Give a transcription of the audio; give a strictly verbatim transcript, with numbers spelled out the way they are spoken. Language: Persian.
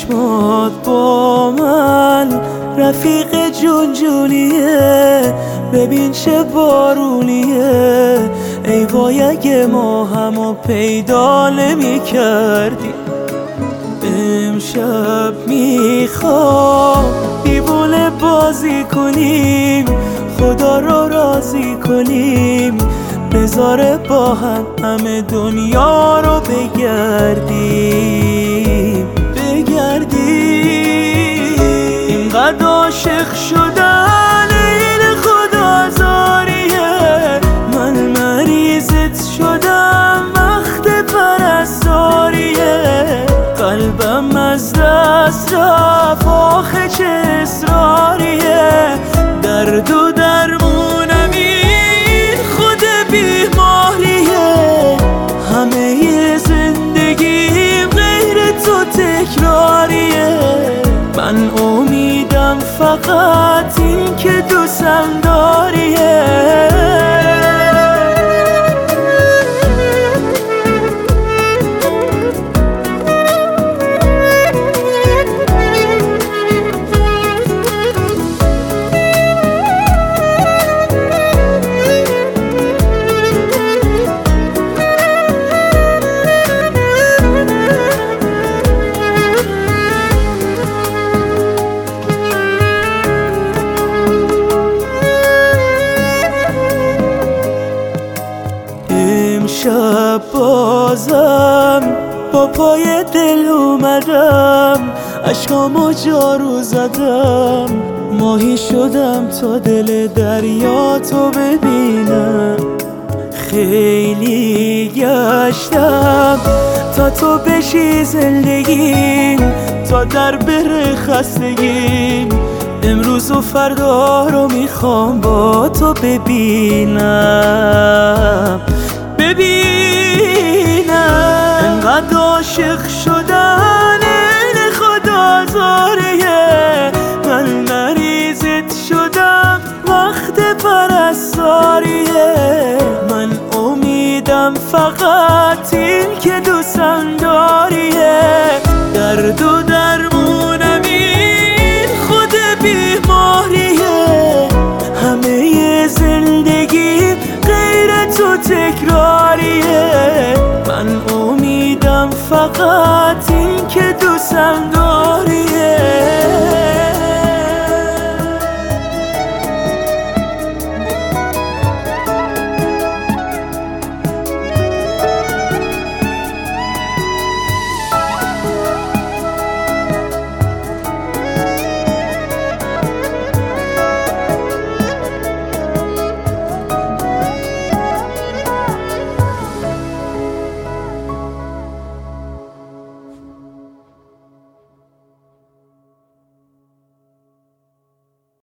چشمات با من رفیق جون جونیه، ببین چه بارونیه. ای وای اگه ما همو پیدا نمی کردیم. امشب میخوام دیوونه بازی کنیم، خدا رو راضی کنیم، بذاره با هم همه دنیا رو بگردیم بگردیم. اینقدر عاشق شدن این خدا زاریه، من مریضت شدم وقت پرستاریه. قلبم از دست رفت آخه چه اصراریه، درد و درمونم این خود بیماریه. همه زندگیم غیر تو تکراریه، من امیدم فقط این که دوستم داریه. امشب بازم با پای دل اومدم، اشکامو جارو زدم، ماهی شدم تا دل دریا تو ببینم. خیلی گشتم تا تو بشی زندگیم، تا در بره خستگیم. امروز و فردا رو میخوام با تو ببینم ببینم. انقدر عاشق شدن این خدا زاریه، من مریضت شدم وقت پرستاریه. من امیدم فقط این که دوستم داریه، درد و درمونم این خود بیماریه. همه زندگی غیر تو تکراریه، من امیدم فقط این که دوستم داریه.